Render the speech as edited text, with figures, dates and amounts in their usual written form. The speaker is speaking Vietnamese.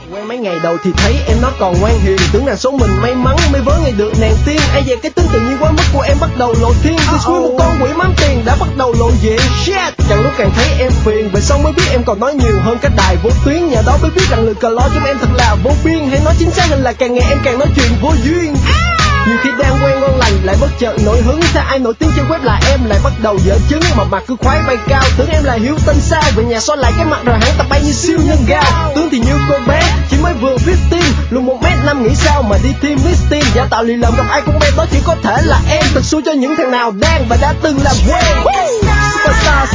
Quen mấy ngày đầu thì thấy em nó còn ngoan hiền, tưởng rằng số mình may mắn mới vớ ngày được nàng tiên. Ai dè cái tính tự nhiên quá mức của em bắt đầu lộ thiên, từ xui một con quỷ mắm tiền đã bắt đầu lộ diện. Shit, càng lúc càng thấy em phiền, về sau mới biết em còn nói nhiều hơn cái đài vô tuyến. Nhờ đó mới biết rằng lời cờ lo trong em thật là vô biên, hay nói chính xác hơn là càng ngày em càng nói chuyện vô duyên. Nhiều khi đang quen ngon lành lại bất chợt nổi hứng, sao ai nổi tiếng trên web là em lại bắt đầu dở chứng, mà mặt cứ khoái bay cao tưởng em là hiếu tinh sao, về nhà xoa lại cái mặt rồi hắn tập bay như siêu nhân gao. Tướng thì như cô bé chỉ mới vừa viết tim, luôn 1m5 nghĩ sao mà đi team Miss Teen, giả tạo lì lợm gặp ai cũng bé đó chỉ có thể là em, thật xui cho những thằng nào đang và đã từng làm quen. Superstar